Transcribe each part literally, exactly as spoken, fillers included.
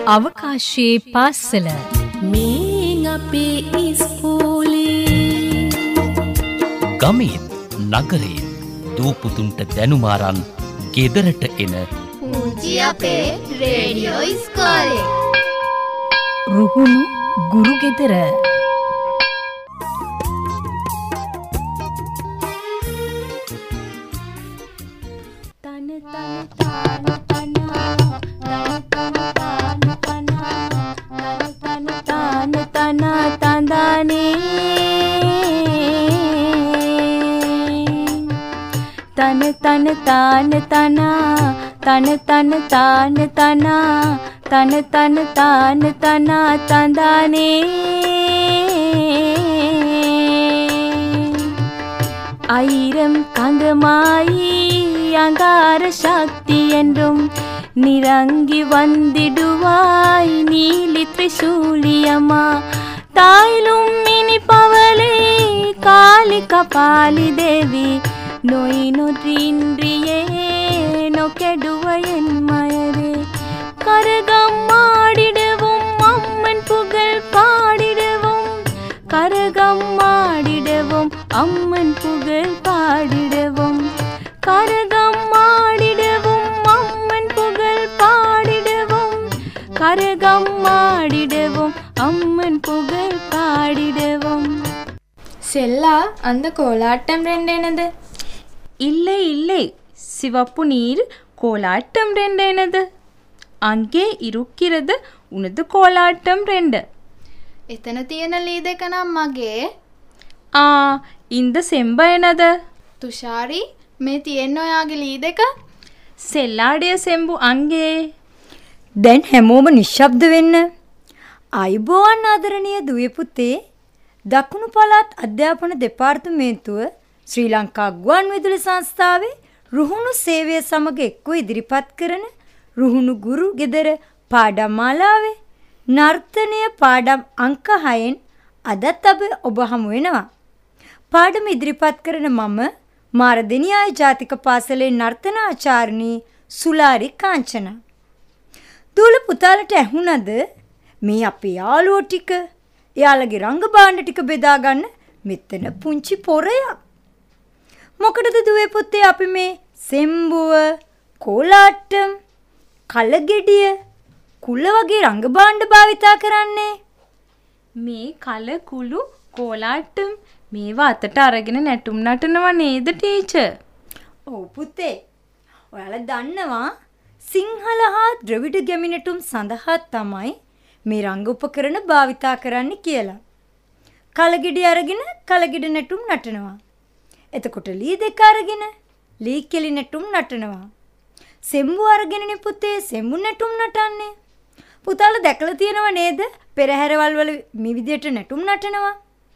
අවකාශයේ පාසල මේ අපේ ඉස්කෝලේ ගමේ නගරේ දූපුතුන්ට දැනුමාරන් ගෙදරට එන පුංචි අපේ රේඩියෝ ඉස්කෝලේ රුහුණු ගුරු ගෙදර තන තන තාන තනා තන තන තාන තනා තන තන තාන තනා තඳානේ ஆயிரம் கங்கமாயி அங்கார சக்தி என்றும் நிறங்கி வந்திடுவாய் நீலி திரிசூலியம்மா தாயிலும் மினி பவளே காளி கபாலி தேவி நோய் நொற்றின்றியே நொக்கெடுவ என் மயரே கரகம்மாடிடுவோம் அம்மன் புகழ் பாடிடுவோம் கரகம்மாடிடுவோம் அம்மன் புகழ் பாடிடுவோம் கரகம்மாடிடுவோம் அம்மன் புகழ் பாடிடுவோம் கரகம்மாடிடுவோம் அம்மன் புகழ் பாடிடுவோம் செல்லா அந்த கோலாட்டம் ரெண்டேனது இல்லை இல்லை சிவப்பு நீர் கோலாட்டம் ரெண்டேனது அங்கே இருக்கிறது உனது கோலாட்டம் ரெண்டு එතන තියෙන ලී දෙක නම් මගේ ஆ இந்த செம்ப என்னது තුෂාරි මේ තියෙන ඔයාගේ ලී දෙක செல்லாடிய செம்பு அங்கே දැන් හැමෝම නිශ්ශබ්ද වෙන්න. ආයුබෝවන් ආදරණීය දුවේ පුතේ. දකුණු පළාත් අධ්‍යාපන දෙපාර්තමේන්තුව ශ්‍රී ලංකා ගුවන්විදුලි සංස්ථාවේ රුහුණු සේවය සමග එක්ව ඉදිරිපත් කරන රුහුණු ගුරු ගෙදර පාඩම් මාලාවේ නර්තනය පාඩම් අංක හයෙන් අදත් අප ඔබ හමු වෙනවා. පාඩම ඉදිරිපත් කරන මම මාරදෙනියාය ජාතික පාසලේ නර්තනාචාර්යනී සුලාරි කාංචනා. දූල පුතාලට ඇහුණද මේ අපේ යාළුවෝ ටික එයාලගේ රංග භාණ්ඩ ටික බෙදා ගන්න මෙතන පුංචි පොරයක්. මොකටද දුවේ පුතේ අපි මේ සෙම්බුව, කොලාට්ටම්, කලගෙඩිය, කුල වගේ රංග භාණ්ඩ භාවිතා කරන්නේ? මේ කල කුළු කොලාට්ටම් මේවා අතට අරගෙන නැටුම් නටනවා නේද ටීචර්? ඔව් පුතේ. ඔයාලා දන්නවා සිංහල හා ද්‍රවිඩ ගැමිණටුම් සඳහා තමයි මේ රංග උපකරණ භාවිතා කරන්න කියලා. කලගෙඩි අරගෙන කලගෙඩි නැටුම් නටනවා. එතකොට ලී දෙක අරගෙන ලී කෙලි නැටුම් නටනවා. සෙම්බු අරගෙනනේ පුතේ සෙම්බු නැටුම් නටන්නේ. පුතාලා දැකලා තියෙනව නේද? පෙරහැරවල් වල මේ විදියට නැටුම් නටනවා.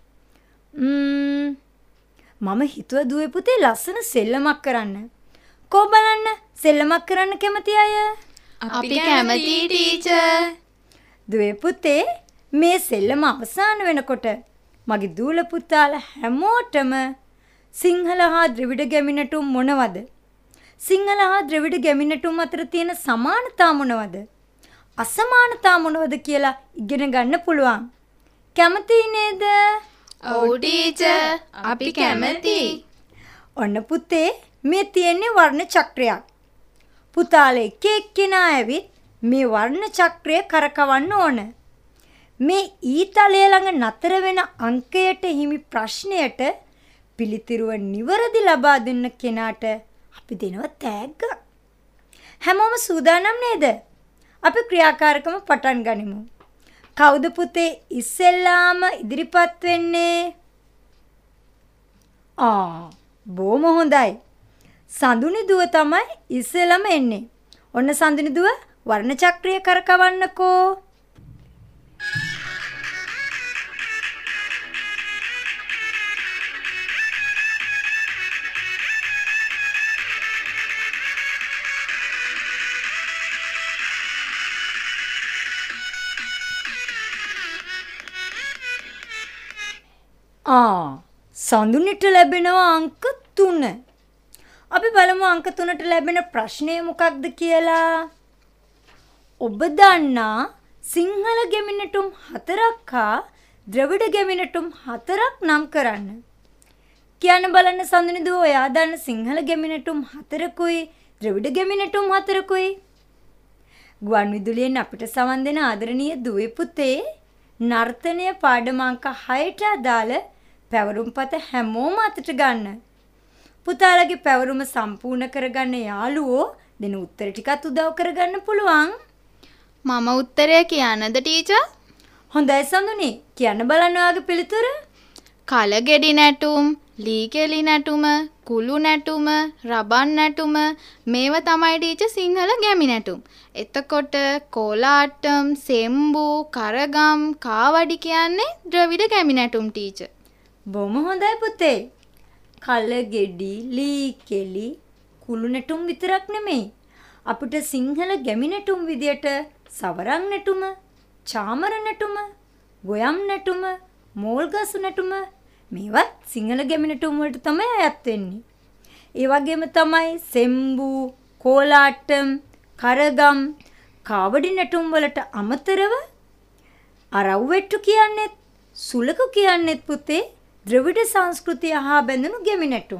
ම්ම් මම හිතුවා දුවේ පුතේ ලස්සන සෙල්ලමක් කරන්න. කො බලන්න සෙල්ලමක් කරන්න කැමති අය? අපි කැමති ටීචර්. දුවේ පුතේ මේ සෙල්ලම අවසන් වෙනකොට මගේ දූල පුතාලා හැමෝටම සිංහල හා ද්‍රවිඩ ගැමිණටුම් මොනවද? සිංහල හා ද්‍රවිඩ ගැමිණටුම් අතර තියෙන සමානතා මොනවද? අසමානතා මොනවද කියලා ඉගෙන ගන්න පුළුවන්. කැමතියි නේද? ඔව් ටීචර් අපි කැමති. ඔන්න පුතේ මේ තියෙන්නේ වර්ණ චක්‍රයක්. පුතාලා එක එක්කෙනා ඇවිත් මේ වර්ණ චක්‍රය කරකවන්න ඕන. මේ ඊතලය ළඟ නතර වෙන අංකයට හිමි ප්‍රශ්නයට පිළිතුරුව නිවැරදි ලබා දෙන්න කෙනාට අපි දෙනවා තෑග්ග. හැමෝම සූදානම් නේද? අපි ක්‍රියාකාරකම පටන් ගනිමු. කවුද පුතේ ඉස්සෙල්ලාම ඉදිරිපත් වෙන්නේ? ආ බොහොම හොඳයි. සඳුනි දුව තමයි ඉස්සෙල්ලාම එන්නේ. ඔන්න සඳුනි දුව වර්ණ චක්‍රය කරකවන්නකෝ. ආ සඳුනිට ලැබෙනවා අංක තුන. අපි බලමු අංක තුනට ලැබෙන ප්‍රශ්නය මොකක්ද කියලා. ඔබ දන්නා සිංහල ගැමිනටුම් හතරක් හා ද්‍රවිඩ ගැමිනටුම් හතරක් නම් කරන්න. කියන්න බලන්න සඳුනි දුව ඔයා දන්න සිංහල ගැමිනටුම් හතරකුයි ද්‍රවිඩ ගැමිනටුම් හතරකුයි. ගුවන් විදුලියෙන් අපිට සවන් දෙන ආදරණීය දුවේ පුතේ නර්තනය පාඩම අංක හයට අදාළ පැවරුම්පත හැමෝම අතට ගන්න. පුතාලගේ පැවරුම සම්පූර්ණ කරගන්න යාළුවෝ දෙන උත්තර ටිකත් උදව් කරගන්න පුළුවන්. මම උත්තරය කියන්නද ටීචර්? හොඳයි සඳුනි කියන්න බලන්න ඔයාගේ පිළිතුර. කලගෙඩි නැටුම්, ලී කෙලි නැටුම, කුළු නැටුම, රබන් නැටුම මේව තමයි ටීචර් සිංහල ගැමි නැටුම්. එතකොට කෝලාටම්, සෙම්බු, කරගම්, කාවඩි කියන්නේ ද්‍රවිඩ ගැමි නැටුම් ටීචර්. බොහොම හොඳයි පුතේ. කලගෙඩි, ලී කෙලි, කුළු නැටුම් විතරක් නෙමෙයි. අපිට සිංහල ගැමි නැටුම් විදියට සවරන් නැටුම, චාමර නැටුම, ගොයම් නැටුම, මෝල්ගසු නැටුම මේවත් සිංහල ගැමි නැටුම් වලට තමයි අයත් වෙන්නේ. ඒ වගේම තමයි සෙම්බු, කෝලාටම්, කරගම්, කාවඩි නැටුම් වලට අමතරව අරව්වෙට්ටු කියන්නේත් සුලකු කියන්නේත් පුතේ ද්‍රවිඩ සංස්කෘතිය හා බැඳුණු ගැමි නැටුම්.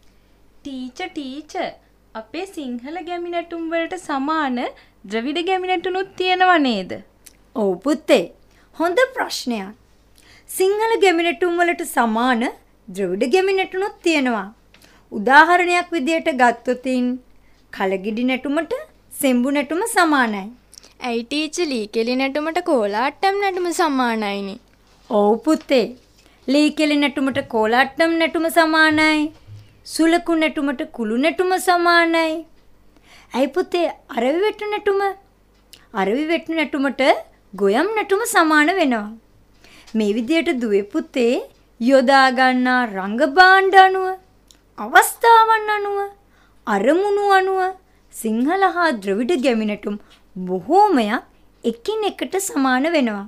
ටීචර් ටීචර් අපේ සිංහල ගැමි නැටුම් වලට සමාන ද්‍රවිඩ ගැමි නැටුනුත් තියෙනව නේද? ඔව් පුතේ. හොඳ ප්‍රශ්නයක්. සිංහල ගැමි නැටුම් වලට සමාන ද්‍රවිඩ ගැමි නැටුනුත් තියෙනවා. උදාහරණයක් විදියට ගත්තොතින් කලගෙඩි නැටුමට සෙම්බු නැටුම සමානයි. ඇයි ටීචර් ලී කෙලි නැටුමට කෝලාටම් නැටුම සමානයිනේ? ඔව් පුතේ. ලී කෙලි නැටුමට කෝලාටම් නැටුම සමානයි. සුලකු නැටුමට කුළු නැටුම සමානයි. ඇයි පුතේ අරවි වෙට්ටු නැටුම? අරවි වෙට්ටු නැටුමට ගොයම් නැටුම සමාන වෙනවා. මේ විදියට දුවේ පුතේ යොදා ගන්නා රංග භාණ්ඩ අනුව, අවස්ථාවන් අනුව, අරමුණු අනුව සිංහල හා ද්‍රවිඩ ගැමි නැටුම් බොහෝමයක් එකිනෙකට සමාන වෙනවා.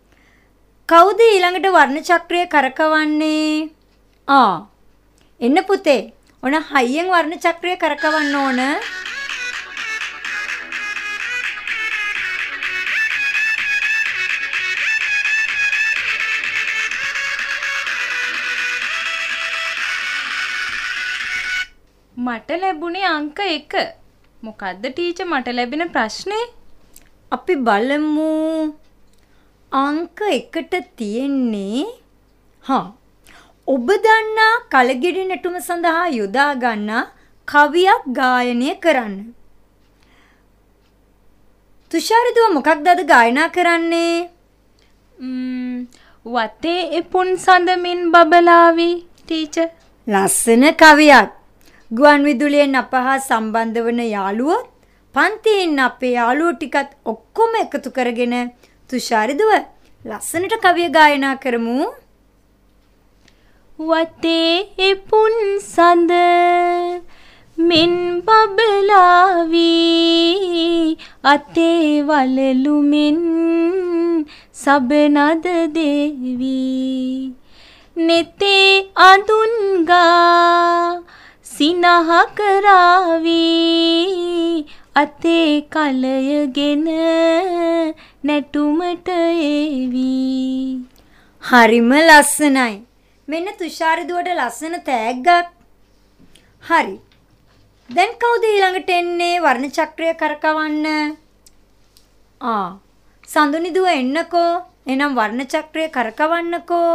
කවුද ඊළඟට වර්ණ චක්‍රය කරකවන්නේ? ආ එන්න පුතේ. ඔන හයියෙන් වර්ණ චක්‍රය කරකවන්න ඕන. මට ලැබුණේ අංක එක. මොකද්ද ටීචර් මට ලැබෙන ප්‍රශ්නේ? අපි බලමු. අංක එකට තියෙන්නේ හා ඔබ දන්නා කලගෙඩි නැටුම සඳහා යොදා ගන්නා කවියක් ගායනය කරන්න. තුෂාරිදුව මොකක්ද අද ගායනා කරන්නේ? ම්ම් වතේ එපුන් සඳමින් බබලාවි ටීචර්. ලස්සන කවියක්. ගුවන් විදුලියෙන් අප හා සම්බන්ධ වන යාළුවෝ පන්තියෙන් අපේ යාළුවෝ ටිකත් ඔක්කොම එකතු කරගෙන තුෂාරිදුව ලස්සනට කවිය ගායනා කරමු. වතේ එපුන් සඳ මින් බබලාවි අතේ වලලු මෙන් සබනද දේවි නෙතේ අඳුන්ගා සිනහ කරාවි අතේ කලයගෙන නැටුමට ඒවි. හරිම ලස්සනයි. මෙන්න තුෂාරිදුවට ලස්සන තෑග්ගක්. හරි. දැන් කවුද ඊළඟට එන්නේ වර්ණ චක්‍රය කරකවන්න? ආ සඳුනි දුව එන්නකෝ. එහෙනම් වර්ණ චක්‍රය කරකවන්නකෝ.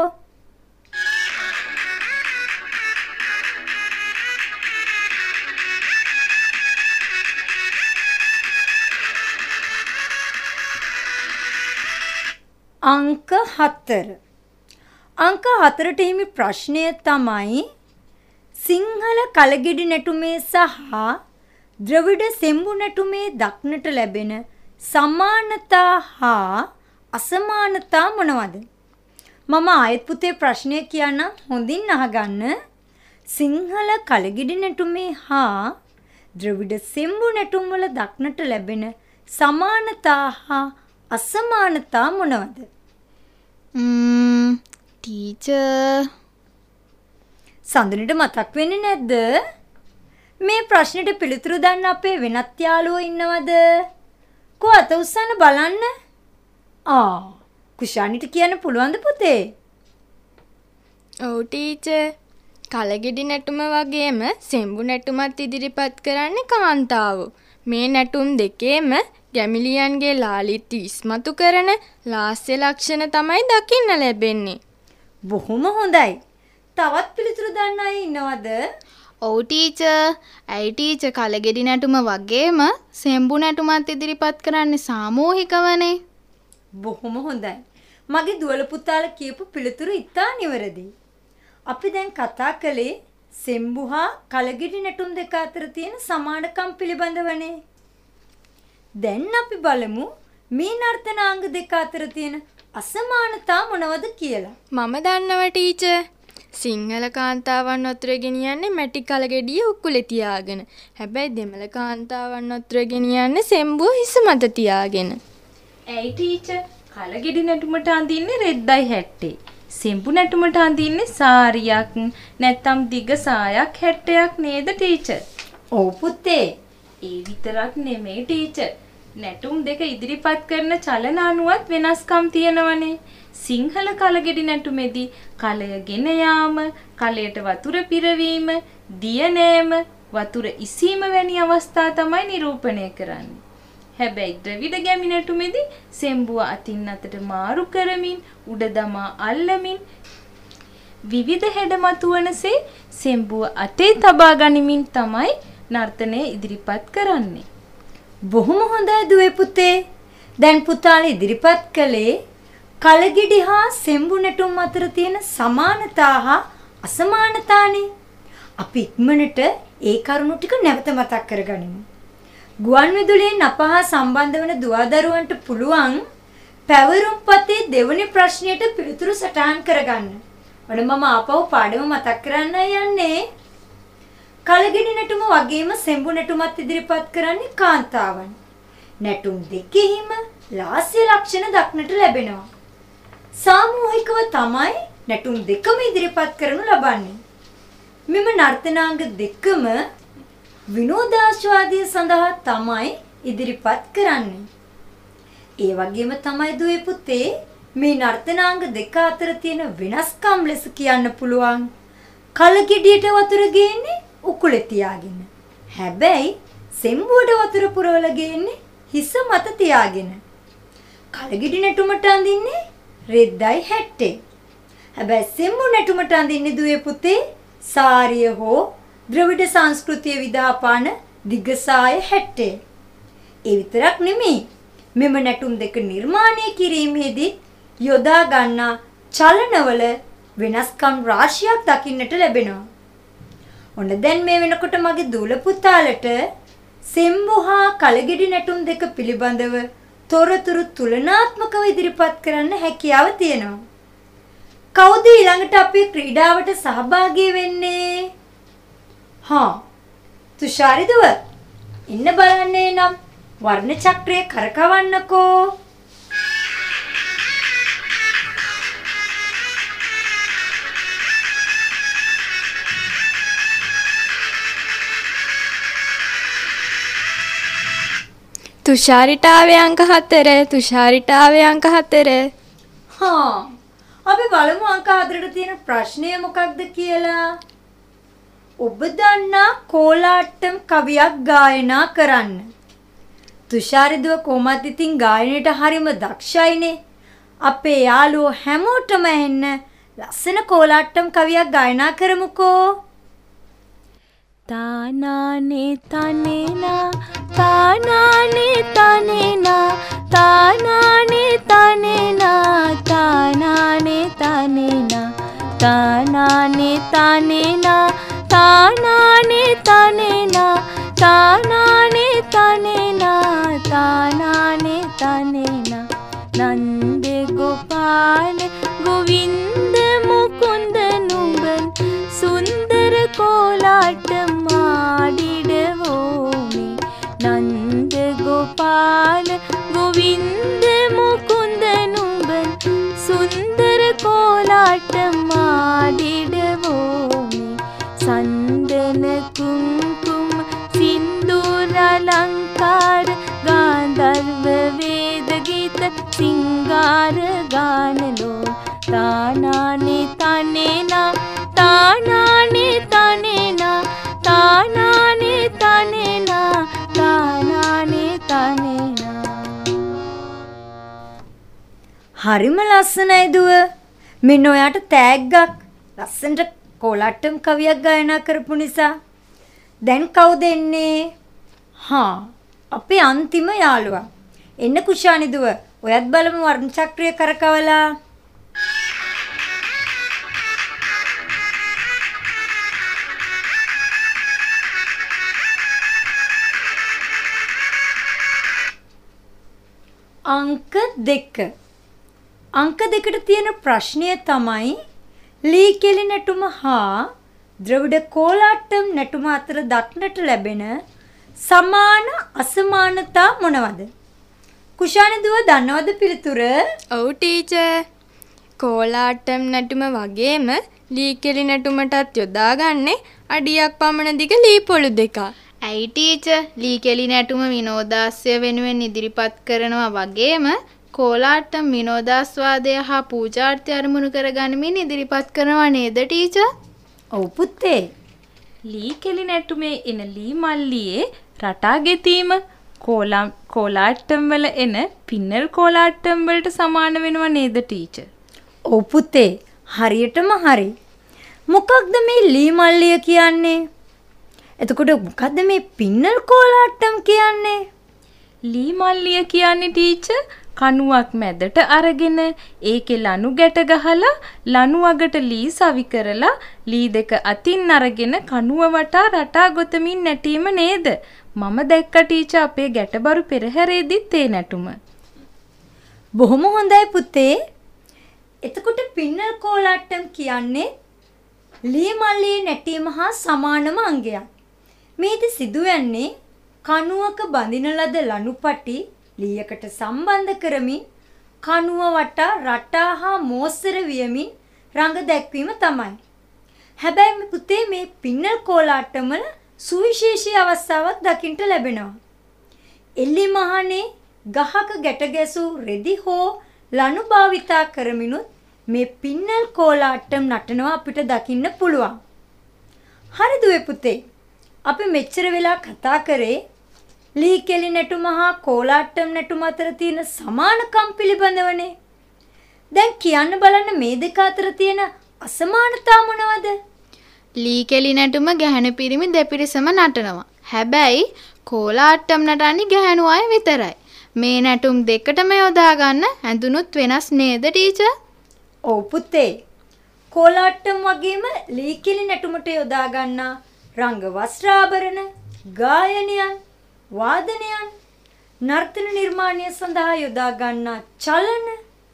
අංක හතර. අංක හතරට හිමි ප්‍රශ්නය තමයි සිංහල කලගෙඩි නැටුමේ සහ ද්‍රවිඩ සෙම්බු නැටුමේ දක්නට ලැබෙන සමානතා හා අසමානතා මොනවද? මම ආයෙත් පුතේ ප්‍රශ්නය කියන්නම් හොඳින් අහගන්න. සිංහල කලගෙඩි නැටුමේ හා ද්‍රවිඩ සෙම්බු නැටුම් වල දක්නට ලැබෙන සමානතා හා අසමානතා මොනවද? ම්ම් ටීචර් සඳුනිට මතක් වෙන්නේ නැද්ද? මේ ප්‍රශ්නෙට පිළිතුරු දන්න අපේ වෙනත් යාළුවෝ ඉන්නවද? කො අත උස්සන්න බලන්න. ආ කුෂානිට කියන්න පුළුවන්ද පුතේ? ඔව් ටීචර්. කලගෙඩි නැටුම වගේම සෙම්බු නැටුමත් ඉදිරිපත් කරන්නේ කාන්තාවෝ. මේ නැටුම් දෙකේම ගැමිලියන්ගේ ලාලිත්‍ය ඉස්මතු කරන ලාස්‍ය ලක්ෂණ තමයි දකින්න ලැබෙන්නේ. බොහොම හොඳයි. තවත් පිළිතුරු දන්න අය ඉන්නවද? ඔව් ටීචර්. ඇයි ටීචර් කලගෙඩි නැටුම වගේම සෙම්බු නැටුමත් ඉදිරිපත් කරන්නේ සාමූහිකවනේ. බොහොම හොඳයි. මගේ දුවල පුතාලා කියපු පිළිතුරු ඉතා නිවැරදි. අපි දැන් කතා කළේ සෙම්බු හා කලගෙඩි නැටුම් දෙක අතර තියෙන සමානකම් පිළිබඳවනේ. දැන් අපි බලමු මේ නර්තනාංග දෙක අතර තියෙන අසමානතා මොනවද කියලා. මම දන්නවා ටීචර්. සිංහල කාන්තාවන් වතුර ගෙනියන්නේ මැටි කලගෙඩිය උකුලේ තියාගෙන. හැබැයි දෙමළ කාන්තාවන් වතුර ගෙනියන්නේ සෙම්බුව හිස මත තියාගෙන. ඇයි ටීචර් කලගෙඩි නැටුමට අඳින්නේ රෙද්දයි හැට්ටේ. සෙම්බු නැටුමට අඳින්නේ සාරියක් නැත්තම් දිග සායක් හැට්ටයක් නේද ටීචර්? ඔව් පුතේ. ඒ විතරක් නෙමෙයි ටීචර්. නැටුම් දෙක ඉදිරිපත් කරන චලන අනුවත් වෙනස්කම් තියෙනවනේ. සිංහල කලගෙඩි නැටුමේදී කලය ගෙන යාම, කලයට වතුර පිරවීම, දිය නෑම, වතුර ඉසීම වැනි අවස්ථා තමයි නිරූපණය කරන්නේ. හැබැයි ද්‍රවිඩ ගැමි නැටුමේදී සෙම්බුව අතින් අතට මාරු කරමින් උඩ දමා අල්ලමින් විවිධ හැඩ මතුවනසේ සෙම්බුව අතේ තබා ගනිමින් තමයි නර්තනය ඉදිරිපත් කරන්නේ. බොහොම හොඳයි දුවේ පුතේ. දැන් පුතාලා ඉදිරිපත් කළේ කලගෙඩි හා සෙම්බු නැටුම් අතර තියෙන සමානතා හා අසමානතානේ. අපි ඉක්මනට ඒ කරුණු ටික නැවත මතක් කරගනිමු. ගුවන් විදුලියෙන් අප හා සම්බන්ධ වන දුවදරුවන්ට පුළුවන් පැවරුම්පතේ දෙවැනි ප්‍රශ්නයට පිළිතුරු සටහන් කරගන්න. ඔන්න මම ආපහු පාඩම මතක් කරන්න යන්නේ. කලගෙඩි නැටුම වගේම සෙම්බු නැටුමත් ඉදිරිපත් කරන්නේ කාන්තාවන්. නැටුම් දෙකෙහිම ලාස්‍ය ලක්ෂණ දක්නට ලැබෙනවා. සාමූහිකව තමයි නැටුම් දෙකම ඉදිරිපත් කරනු ලබන්නේ. මෙම නර්තනාංග දෙකම විනෝදාස්වාදය සඳහා තමයි ඉදිරිපත් කරන්නේ. ඒ වගේම තමයි දුවේ පුතේ මේ නර්තනාංග දෙක අතර තියෙන වෙනස්කම් ලෙස කියන්න පුළුවන්. කලගෙඩියට වතුර ගේන්නේ උකුලේ තියාගෙන. හැබැයි සෙම්බුවට වතුර පුරවලා ගේන්නේ හිස මත තියාගෙන. කලගෙඩි නැටුමට අඳින්නේ රෙද්දයි හැට්ටේ. හැබැයි සෙම්බු නැටුමට අඳින්නේ දුවේ පුතේ සාරිය හෝ ද්‍රවිඩ සංස්කෘතිය විදාපාන දිගසාය හැට්ටේ. ඒ විතරක් නෙමෙයි. මෙම නැටුම් දෙක නිර්මාණය කිරීමේදී යොදා ගන්නා චලනවල වෙනස්කම් රාශියක් දකින්නට ලැබෙනවා. ඔන්න දැන් මේ වෙනකොට මගේ දූල පුතාලට සෙම්බු හා කලගෙඩි නැටුම් දෙක පිළිබඳව තොරතුරු තුලනාත්මකව ඉදිරිපත් කරන්න හැකියාව තියෙනවා. කවුද ඊළඟට අපේ ක්‍රීඩාවට සහභාගී වෙන්නේ? හා තුෂාරි දුව ඉන්න බලන්නේ නම් වර්ණ චක්‍රය කරකවන්නකෝ. තුෂාරිට ආවේ අංක හතර. තුෂාරිට ආවේ අංක හතර. හා අපි බලමු අංක හතරට තියෙන ප්‍රශ්නය මොකක්ද කියලා. ඔබ දන්නා කෝලාට්ටම් කවියක් ගායනා කරන්න. තුෂාරි දුව කොහොමද ඉතින් ගායනයට හරිම දක්ෂයිනේ. අපේ යාළුවෝ හැමෝටම එන්න ලස්සන කෝලාට්ටම් කවියක් ගායනා කරමුකෝ. තානානේ තනේනා තානානේ තනේනා තානානේ තනේනා තානානේ තනේනා තානානේ තනේනා තානානේ තනේනා තානානේ තනේනා තානානේ තනේනා නන්ද ගෝපාල ගෝවින්ද මුකුන්ද නුඹන් සුන්දර കോലാട്ടമാടിടവോമേ നന്ദ ഗോപാല ഗോവിന്ദ മുകുന്ദ നുമ്പൻ സുന്ദര കോലാട്ടമാടിടവോമേ സന്ദന കുങ്കുമ තාර ගානලෝ තානානේ තනේනා තානානේ තනේනා තානානේ තනේනා තානානේ තනේනා. හරිම ලස්සනයි දුව. මෙන්න ඔයාට තෑග්ගක්. ලස්සනට කොලාට්ටම් කවියක් ගායනා කරපු නිසා. දැන් කවුද එන්නේ? හා අපේ අන්තිම යාළුවා. එන්න කුෂානි දුව. ඔයත් බලමු වර්ණ චක්‍රය කරකවලා. අංක දෙක. අංක දෙකට තියෙන ප්‍රශ්නය තමයි ලී කෙලි නැටුම හා ද්‍රවිඩ කෝලාට්ටම් නැටුම අතර දක්නට ලැබෙන සමාන අසමානතා මොනවද? කුෂානි දුව දන්නවද පිළිතුර? ඔව් ටීචර්. කෝලාට්ටම් නැටුම වගේම ලී කෙලි නැටුමටත් යොදාගන්නේ අඩියක් පමණ දිග ලී පොළු දෙකක්. ඇයි ටීචර් ලී කෙලි නැටුම විනෝදාස්ය වෙනුවෙන් ඉදිරිපත් කරනවා වගේම කෝලාට්ටම් විනෝදාස්වාදය හා පූජාර්ථය අරමුණු කරගනිමින් ඉදිරිපත් කරනවා නේද ටීචර්? ඔව් පුතේ. ලී කෙලි නැටුමේ එන ලී මල්ලියේ රටා ගෙතීම කෝලා කෝලාට්ටම් වල එන පින්නල් කෝලාට්ටම් වලට සමාන වෙනව නේද ටීචර්? ඔව් පුතේ. හරියටම හරි. මොකක්ද මේ ලී මල්ලිය කියන්නේ? එතකොට මොකද්ද මේ පින්නල් කෝලාට්ටම් කියන්නේ? ලී මල්ලිය කියන්නේ ටීචර් කණුවක් මැදට අරගෙන ඒකේ ලනු ගැට ගහලා ලනු අගට ලී සවි කරලා ලී දෙක අතින් අරගෙන කණුව වටා රටා ගොතමින් නැටීම නේද? මම දැක්ක ටීචර් අපේ ගැටබරු පෙරහැරේදීත් ඒ නැටුම. බොහොම හොඳයි පුතේ. එතකොට පින්නල් කෝලාට්ටම් කියන්නේ ලී මල්ලියේ නැටීම හා සමානම අංගයක්. මේදී සිදුවන්නේ කණුවක බඳින ලද ලනුපටි ලීයකට සම්බන්ධ කරමින් කණුව වටා රටා හා මෝස්තර වියමින් රඟ දැක්වීම තමයි. හැබැයි මේ පුතේ මේ පින්නල් කෝලාට්ටම් වල සුවිශේෂී අවස්ථාවක් දකින්න ලැබෙනවා. එල්ලි මහනේ ගහක ගැට ගැසූ රෙදි හෝ ලනු භාවිතා කරමිනුත් මේ පින්නල් කෝලාට්ටම් නටනවා අපිට දකින්න පුළුවන්. හරිද ඔය පුතේ? අපි මෙච්චර වෙලා කතා කරේ ලී කෙලි නැටුම හා කෝලාට්ටම් නැටුම අතර තියෙන සමානකම් පිළිබඳවනේ. දැන් කියන්න බලන්න මේ දෙක අතර තියෙන අසමානතා මොනවද? ලී කෙලි නැටුම ගැහැණු පිරිමි දෙපිරිසම නටනවා. හැබැයි කෝලාට්ටම් නටන්නේ ගැහැණු අය විතරයි. මේ නැටුම් දෙකටම යොදා ගන්න ඇඳුනුත් වෙනස් නේද ටීචර්? ඔව් පුතේ. කෝලාට්ටම් වගේම ලී කෙලි නැටුමට යොදා ගන්නා රංග වස්ත්‍රාභරණ, ගායනයන්, වාදනයන්, නර්තන නිර්මාණය සඳහා යොදා ගන්නා චලන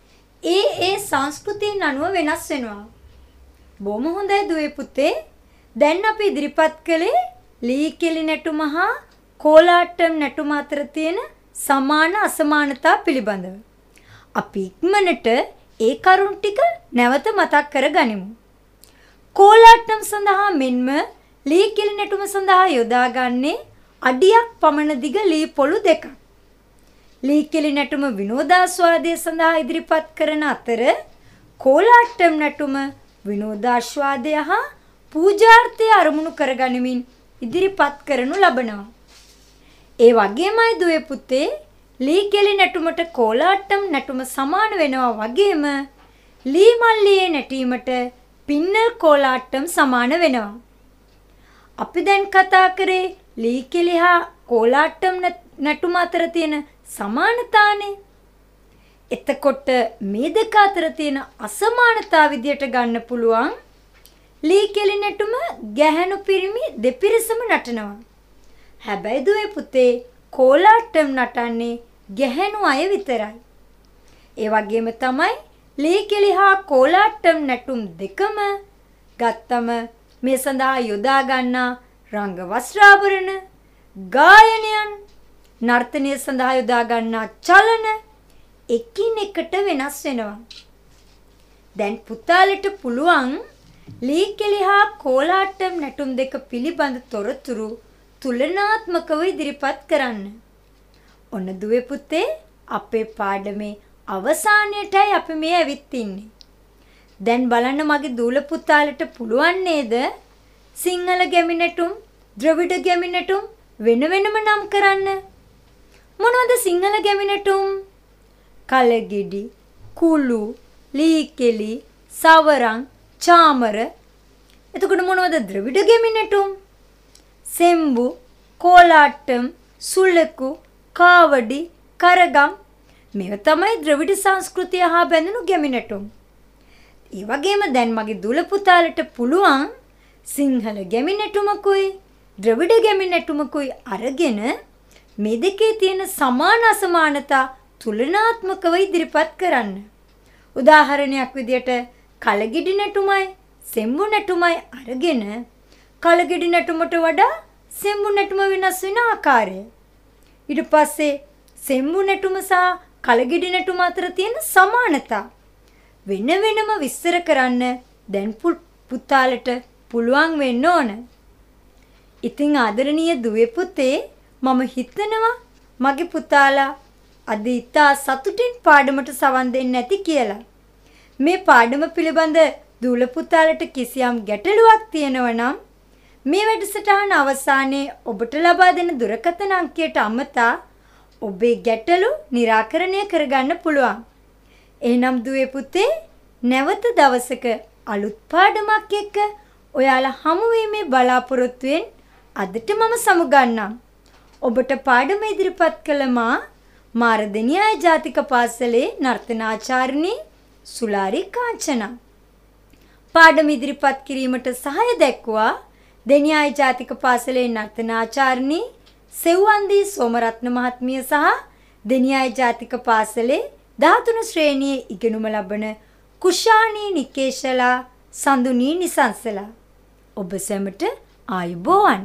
ඒ ඒ සංස්කෘතියන් අනුව වෙනස් වෙනවා. බොහොම හොඳයි දුවේ පුතේ. දැන් අපි ඉදිරිපත් කළේ ලී කෙලි නැටුම හා කෝලාට්ටම් නැටුම අතර තියෙන සමාන අසමානතා පිළිබඳව. අපි ඉක්මනට ඒ කරුණ ටික නැවත මතක් කරගනිමු. කෝලාට්ටම් සඳහා මෙන්ම ලී කෙලි නැටුම සඳහා යොදාගන්නේ අඩියක් පමණ දිග ලී පොළු දෙකක්. ලී කෙලි නැටුම විනෝදාස්වාදය සඳහා ඉදිරිපත් කරන අතර කෝලාට්ටම් නැටුම විනෝදාස්වාදය හා පූජාර්ථය අරමුණු කරගනිමින් ඉදිරිපත් කරනු ලබනවා. ඒ වගේමයි දුවේ පුතේ ලී කෙලි නැටුමට කෝලාට්ටම් නැටුම සමාන වෙනවා වගේම ලී මල්ලියේ නැටීමට පින්නල් කෝලාට්ටම් සමාන වෙනවා. අපි දැන් කතා කරේ ලී කෙලි හා කෝලාට්ටම් නැටුම අතර තියෙන සමානතානේ. එතකොට මේ දෙක අතර තියෙන අසමානතා විදියට ගන්න පුළුවන් ලී කෙලි නැටුම ගැහැණු පිරිමි දෙපිරිසම නටනවා. හැබැයි දුවේ පුතේ කෝලාට්ටම් නටන්නේ ගැහැණු අය විතරයි. ඒ වගේම තමයි ලී කෙලි හා කෝලාට්ටම් නැටුම් දෙකම ගත්තම මේ සඳහා යොදා ගන්නා රංග වස්ත්‍රාභරණ, ගායනයන්, නර්තනය සඳහා යොදා ගන්නා චලන එකිනෙකට වෙනස් වෙනවා. දැන් පුතාලට පුළුවන් ලී කෙලි හා කෝලාට්ටම් නැටුම් දෙක පිළිබඳ තොරතුරු තුලනාත්මකව ඉදිරිපත් කරන්න. ඔන්න දුවේ පුතේ අපේ පාඩමේ අවසානයටයි අපි මේ ඇවිත් ඉන්නේ. දැන් බලන්න මගේ දූල පුතාලට පුළුවන් නේද සිංහල ගැමි නැටුම්, ද්‍රවිඩ ගැමි නැටුම් වෙන වෙනම නම් කරන්න? මොනවද සිංහල ගැමි නැටුම්? කලගෙඩි, කුළු, ලීකෙලි, සවරන්, චාමර. එතකොට මොනවද ද්‍රවිඩ ගැමි නැටුම්? සෙම්බු, කෝලාට්ටම්, සුලකු, කාවඩි, කරගම්. මේවා තමයි ද්‍රවිඩ සංස්කෘතිය හා බැඳුණු ගැමි නැටුම්. ඒ වගේම දැන් මගේ දුල පුතාලට පුළුවන් සිංහල ගැමි නැටුමකුයි ද්‍රවිඩ ගැමි නැටුමකුයි අරගෙන මේ දෙකේ තියෙන සමාන අසමානතා තුලනාත්මකව ඉදිරිපත් කරන්න. උදාහරණයක් විදියට කලගෙඩි නැටුමයි සෙම්බු නැටුමයි අරගෙන කලගෙඩි නැටුමට වඩා සෙම්බු නැටුම වෙනස් වෙන ආකාරය. ඊට පස්සේ සෙම්බු නැටුම සහ කලගෙඩි නැටුම අතර තියෙන සමානතා වෙන වෙනම විස්තර කරන්න දැන් පුතාලට පුළුවන් වෙන්න ඕන. ඉතින් ආදරණීය දුවේ පුතේ මම හිතනවා මගේ පුතාලා අද ඉතා සතුටින් පාඩමට සවන් දෙන්නේ නැති කියලා. මේ පාඩම පිළිබඳ දූල පුතාලට කිසියම් ගැටලුවක් තියෙනවා නම් මේ වැඩසටහන අවසානයේ ඔබට ලබා දෙන දුරකථන අංකයට අමතා ඔබේ ගැටලු निराකරණය කරගන්න පුළුවන්. එහෙනම් දුවේ පුතේ නැවත දවසක අලුත් පාඩමක් එක්ක ඔයාලා හමු වීමේ බලාපොරොත්තුවෙන් අදට මම සමුගන්නම්. ඔබට පාඩම ඉදිරිපත් කළ මා මාරදෙනියාය ජාතික පාසලේ නර්තනාචාර්යනී සුලාරි කාංචනා. පාඩම ඉදිරිපත් කිරීමට සහාය දැක්වුවා දෙනියාය ජාතික පාසලේ නර්තනාචාර්යනී සෙව්වන්දී සෝමරත්න මහත්මිය සහ දෙනියාය ජාතික පාසලේ දහතුන් ශ්‍රේණියේ ඉගෙනුම ලබන කුෂාණී නිකේෂලා සඳුනී නිසංසලා. ඔබ සැමට ආයුබෝවන්.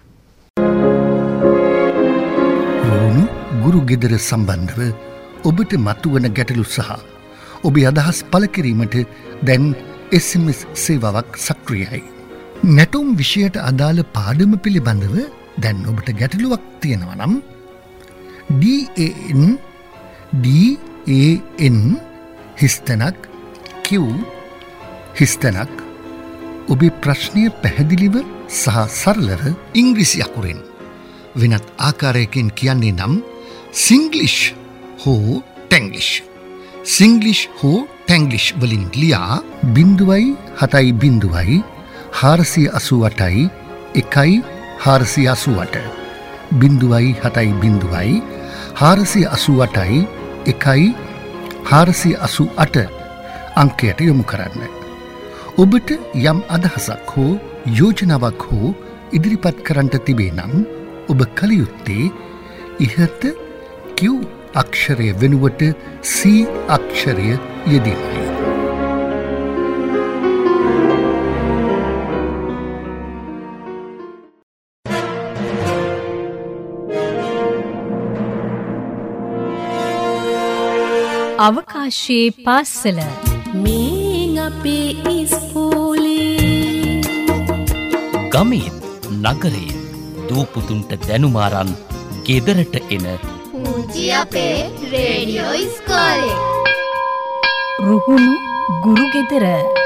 රෝණු ගුරු ගෙදර සම්බන්ධව ඔබට මතුවන ගැටලු සහ ඔබේ අදහස් පළ කිරීමට දැන් එස් එම් එස් සේවාවක් සක්‍රියයි. නැටුම් විෂයට අදාළ පාඩම පිළිබඳව දැන් ඔබට ගැටලුවක් තියෙනවා නම් ඩී ඒ එන් ඩී ඒ එන් හිස්තනක් කිව් හිස්තනක් ඔබේ ප්‍රශ්නය පැහැදිලිව සහ සරලව ඉංග්‍රීසි අකුරෙන් වෙනත් ආකාරයකින් කියන්නේ නම් සිංග්ලිෂ් හෝ ටැංග්ලිෂ් සිංග්ලිෂ් හෝ ටැංග්ලිෂ් වලින් ලියා බිංදුවයි හතයි බිංදුවයි හාරසිය අසූ අටයි එකයි හාරසිය අසූ අට බිංදුවයි හතයි බිංදුවයි හාරසිය අසූ අටයි එකයි හාරසිය අසූ අට අංකයට යොමු කරන්න. ඔබට යම් අදහසක් හෝ යෝජනාවක් හෝ ඉදිරිපත් කරන්නට තිබේ නම් ඔබ කළ යුත්තේ ඉහත Q අක්ෂරය වෙනුවට C අක්ෂරය යෙදීමයි. අවකාශයේ පාසල මේ අපේ ඉස්කෝලේ ගමේ නගරේ දූපුතුන්ට දැනුමාරන් ගෙදරට එන පුංචි අපේ රේඩියෝ ඉස්කෝලේ රුහුණු ගුරු ගෙදර